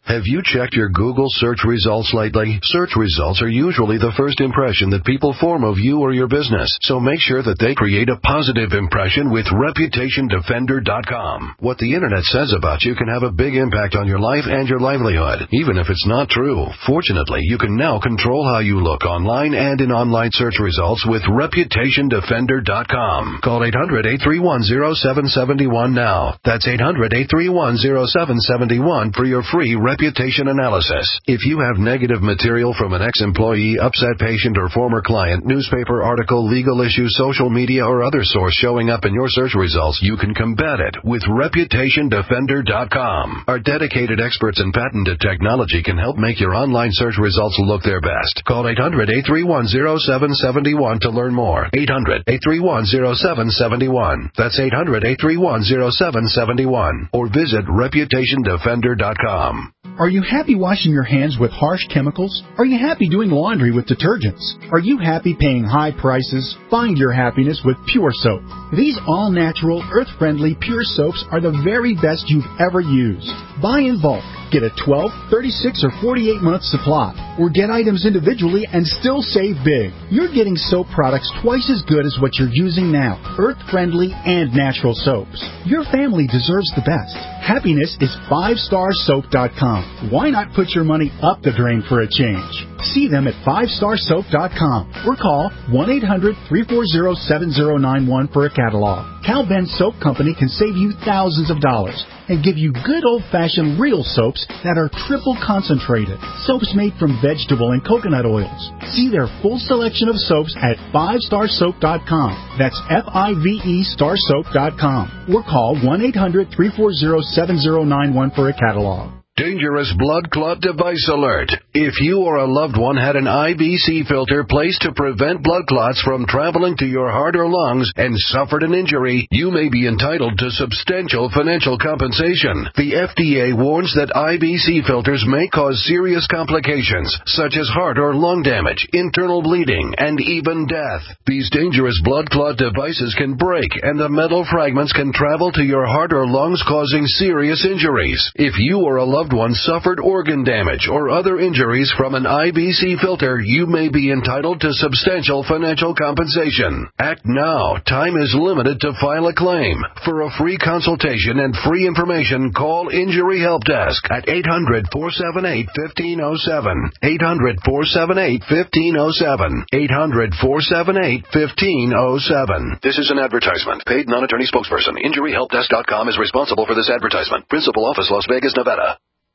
Have you checked your Google search results lately? Search results are usually the first impression that people form of you or your business, so make sure that they create a positive impression with Reputation Defender dot com. What the Internet says about you can have a big impact on your life and your livelihood, even if it's not true. Fortunately, you can now control how you look online and in online search results with Reputation Defender dot com. Call eight hundred, eight three one, zero seven seven one now. That's eight hundred, eight three one, zero seven seven one for your free reputation analysis. If you have negative material from an ex-employee, upset patient, or former client, newspaper article, legal issue, social media, or other source showing up in your search results, you can combat it with Reputation Defender dot com. Our dedicated experts in patented technology can help make your online search results look their best. Call eight hundred, eight three one, zero seven seven one to learn more. eight hundred, eight three one, zero seven seven one. That's eight hundred, eight three one, zero seven seven one. Or visit Reputation Defender dot com. Are you happy washing your hands with harsh chemicals? Are you happy doing laundry with detergents? Are you happy paying high prices? Find your happiness with Pure Soap. These all-natural, earth-friendly Pure Soaps are the very best you've ever used. Buy in bulk. Get a twelve, thirty-six, or forty-eight month supply. Or get items individually and still save big. You're getting soap products twice as good as what you're using now. Earth-friendly and natural soaps. Your family deserves the best. Happiness is five star soap dot com. Why not put your money up the drain for a change? See them at five star soap dot com or call one eight hundred, three four zero, seven zero nine one for a catalog. Cal Ben Soap Company can save you thousands of dollars and give you good old-fashioned real soaps that are triple concentrated. Soaps made from vegetable and coconut oils. See their full selection of soaps at five star soap dot com. That's F I V E star soap dot com. Or call one eight hundred, three four zero, seven zero nine one for a catalog. Dangerous blood clot device alert. If you or a loved one had an I B C filter placed to prevent blood clots from traveling to your heart or lungs and suffered an injury, you may be entitled to substantial financial compensation. The F D A warns that I B C filters may cause serious complications, such as heart or lung damage, internal bleeding, and even death. These dangerous blood clot devices can break, and the metal fragments can travel to your heart or lungs, causing serious injuries. If you or a loved one suffered organ damage or other injuries from an I B C filter, you may be entitled to substantial financial compensation. Act now. Time is limited to file a claim. For a free consultation and free information, call Injury Help Desk at eight hundred, four seven eight, one five zero seven. eight hundred, four seven eight, one five zero seven. eight hundred, four seven eight, one five zero seven. This is an advertisement. Paid non-attorney spokesperson. Injury Help Desk dot com is responsible for this advertisement. Principal office, Las Vegas, Nevada.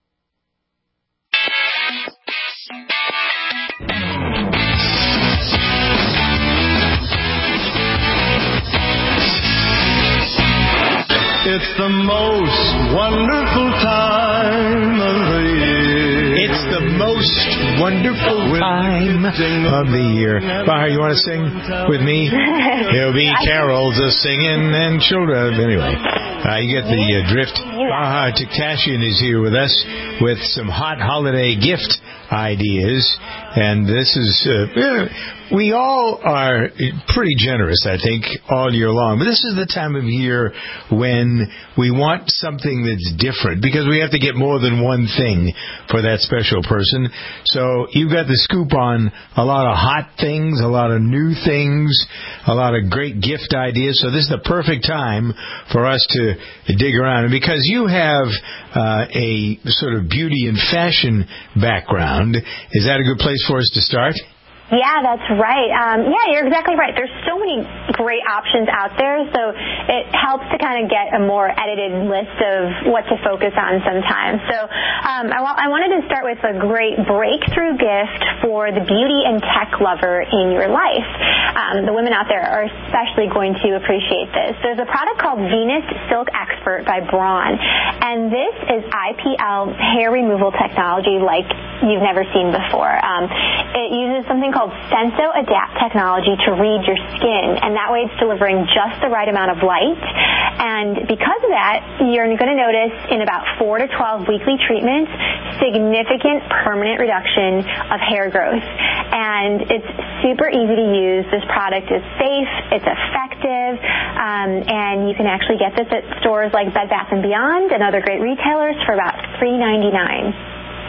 It's the most wonderful time of the year. It's the most wonderful time of the year. Bahar, you want to sing with me? There'll be carols a singing and children. Anyway, uh, you get the uh, drift. Bahar Taktashian is here with us with some hot holiday gift ideas. And this is, uh, we all are pretty generous, I think, all year long. But this is the time of year when we want something that's different because we have to get more than one thing for that special person. So you've got the scoop on a lot of hot things, a lot of new things, a lot of great gift ideas. So this is the perfect time for us to dig around. And because you have uh, a sort of beauty and fashion background, is that a good place for us to start? Yeah, that's right. Um, yeah, you're exactly right. There's so many great options out there, so it helps to kind of get a more edited list of what to focus on sometimes. So um, I, wa- I wanted to start with a great breakthrough gift for the beauty and tech lover in your life. Um, the women out there are especially going to appreciate this. There's a product called Venus Silk Expert by Braun, and this is I P L hair removal technology like you've never seen before. Um, it uses something called Senso Adapt technology to read your skin, and that way it's delivering just the right amount of light. And because of that, you're going to notice in about four to twelve weekly treatments significant permanent reduction of hair growth. And it's super easy to use. This product is safe, it's effective, um, and you can actually get this at stores like Bed Bath and Beyond and other great retailers for about three ninety-nine.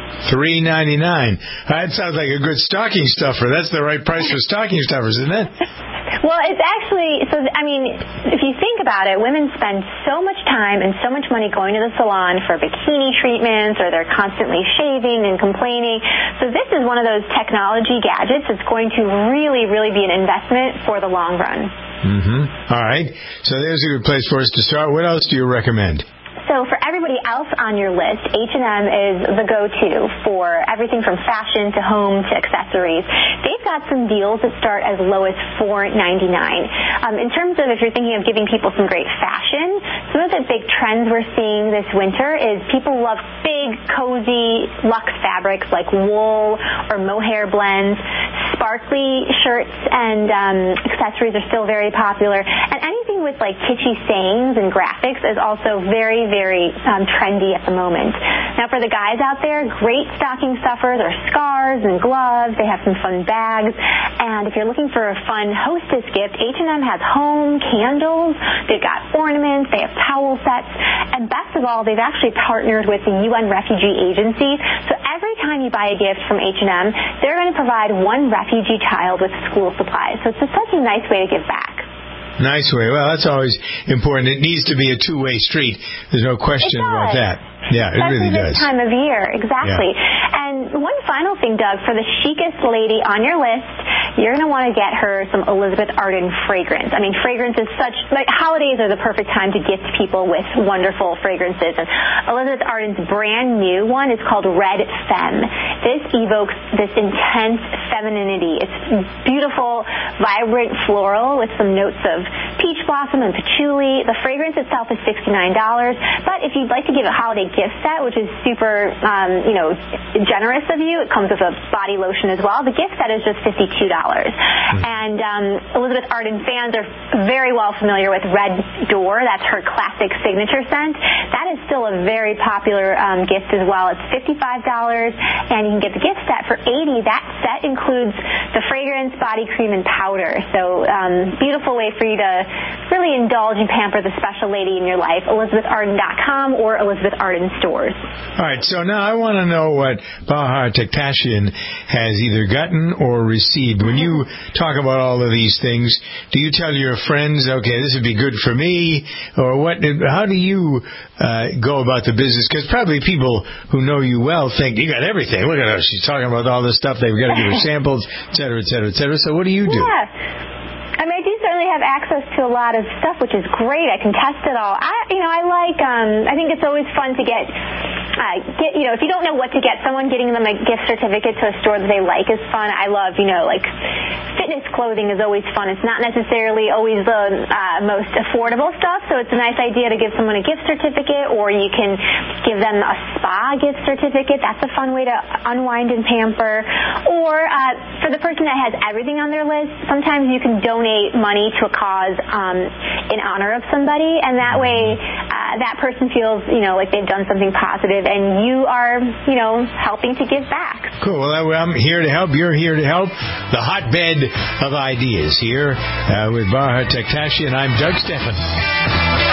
three ninety-nine. That sounds like a good stocking stuffer. That's the right price for stocking stuffers, isn't it? Well, it's actually, so, I mean, if you think about it, women spend so much time and so much money going to the salon for bikini treatments, or they're constantly shaving and complaining. So this is one of those technology gadgets that's going to really, really be an investment for the long run. Mm-hmm. All right. So there's a good place for us to start. What else do you recommend? So for everybody else on your list, H and M is the go-to for everything from fashion to home to accessories. They've got some deals that start as low as four ninety-nine. Um, in terms of if you're thinking of giving people some great fashion, some of the big trends we're seeing this winter is people love big, cozy, luxe fabrics like wool or mohair blends. Sparkly shirts and um, accessories are still very popular. And anything with like kitschy sayings and graphics is also very, very um, trendy at the moment. Now for the guys out there, great stocking stuffers are scarves and gloves. They have some fun bags. And if you're looking for a fun hostess gift, H and M has home candles. They've got ornaments. They have towel sets. And best of all, they've actually partnered with the U N Refugee Agency. So every time you buy a gift from H and M, they're going to provide one refugee child with school supplies. So it's just such a nice way to give back. Nice way. Well, that's always important. It needs to be a two-way street. There's no question about that. Yeah, it Especially really does. this time of year, exactly. Yeah. And one final thing, Doug, for the chicest lady on your list, you're going to want to get her some Elizabeth Arden fragrance. I mean, fragrance is such, like, holidays are the perfect time to gift people with wonderful fragrances. And Elizabeth Arden's brand new one is called Red Femme. This evokes this intense femininity. It's beautiful, vibrant floral with some notes of peach blossom and patchouli. The fragrance itself is sixty-nine dollars. But if you'd like to give a holiday gift set, which is super, um, you know, generous of you, it comes with a body lotion as well. The gift set is just fifty-two dollars. Mm-hmm. And um, Elizabeth Arden fans are very well familiar with Red Door. That's her classic signature scent. That is still a very popular um, gift as well. It's fifty-five dollars, and you can get the gift set for eighty dollars. That set includes the fragrance, body cream, and powder. So um, beautiful way for you to really indulge and pamper the special lady in your life. Elizabeth Arden dot com or Elizabeth Arden stores. All right, so now I want to know what Bahar Taktashian has either gotten or received. When you talk about all of these things, do you tell your friends, okay, this would be good for me, or what? How do you uh, go about the business? Because probably people who know you well think, you got everything. Look at her. She's talking about all this stuff. They've got to give her samples, et cetera, et cetera, et cetera. So what do you do? Yeah. I mean, I do certainly have access to a lot of stuff, which is great. I can test it all. I, you know, I like, um, I think it's always fun to get, uh, get, you know, if you don't know what to get someone, getting them a gift certificate to a store that they like is fun. I love, you know, like, fitness clothing is always fun. It's not necessarily always the uh, most affordable stuff, so it's a nice idea to give someone a gift certificate, or you can give them a spa gift certificate. That's a fun way to unwind and pamper. Or uh, for the person that has everything on their list, sometimes you can donate money to a cause um, in honor of somebody, and that way uh, that person feels, you know, like they've done something positive, and you are, you know, helping to give back. Cool. Well, I'm here to help. You're here to help. The hotbed of ideas here uh, with Bahar Taktashian. I'm Doug Stephan.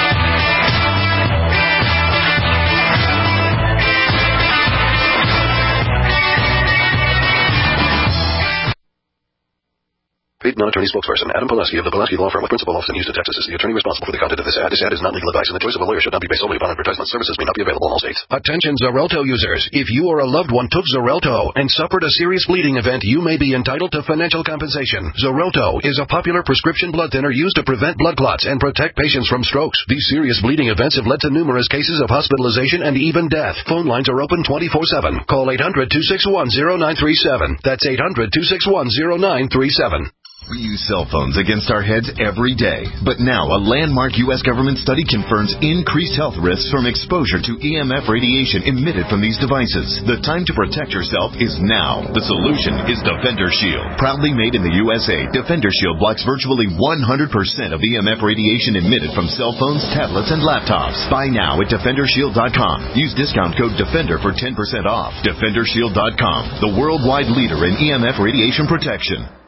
Paid non-attorney spokesperson Adam Pulaski of the Pulaski Law Firm with principal office in Houston, Texas is the attorney responsible for the content of this ad. This ad is not legal advice, and the choice of a lawyer should not be based solely upon advertisement. Services may not be available in all states. Attention Xarelto users. If you or a loved one took Xarelto and suffered a serious bleeding event, you may be entitled to financial compensation. Xarelto is a popular prescription blood thinner used to prevent blood clots and protect patients from strokes. These serious bleeding events have led to numerous cases of hospitalization and even death. Phone lines are open twenty-four seven. Call eight hundred, two six one, zero nine three seven. That's eight hundred, two six one, zero nine three seven. We use cell phones against our heads every day. But now a landmark U S government study confirms increased health risks from exposure to E M F radiation emitted from these devices. The time to protect yourself is now. The solution is Defender Shield. Proudly made in the U S A, Defender Shield blocks virtually one hundred percent of E M F radiation emitted from cell phones, tablets, and laptops. Buy now at Defender Shield dot com. Use discount code DEFENDER for ten percent off. Defender Shield dot com, the worldwide leader in E M F radiation protection.